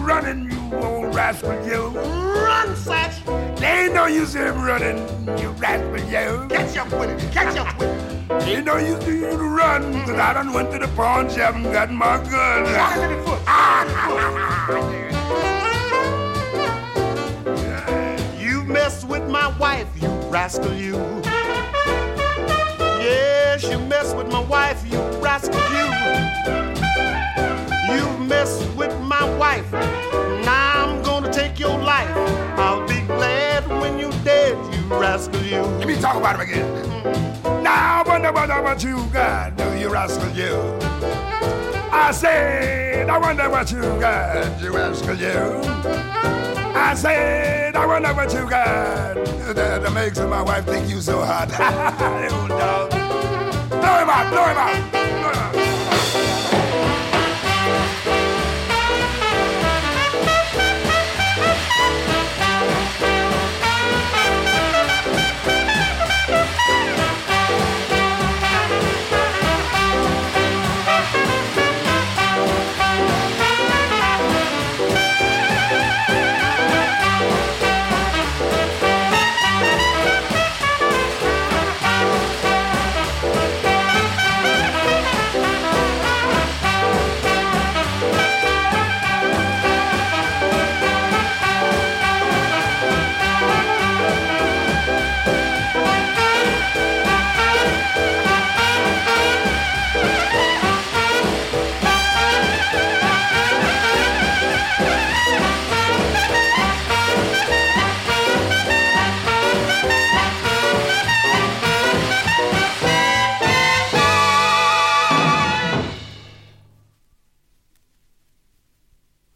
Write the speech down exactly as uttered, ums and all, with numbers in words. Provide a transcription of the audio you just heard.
running, you old rascal, you. Run, Satch. There ain't no use in him running, you rascal, you. Catch up with it, catch up with it. Ain't no use in you to run, because I done went to the pawn shop and got my gun. Shot him in the foot. You mess with my wife, you rascal, you. Yes, you mess with my wife, you rascal, you. You mess with my wife. Now I'm gonna take your life. I'll be glad when you're dead, you rascal, you. Let me talk about him again. Now I wonder what, what you got, do you rascal, you. I said, I wonder what you got, you rascal, you. I said, I wonder what you got that, that makes my wife think you so hot. You dog. Blow him out, blow him out, blow him out.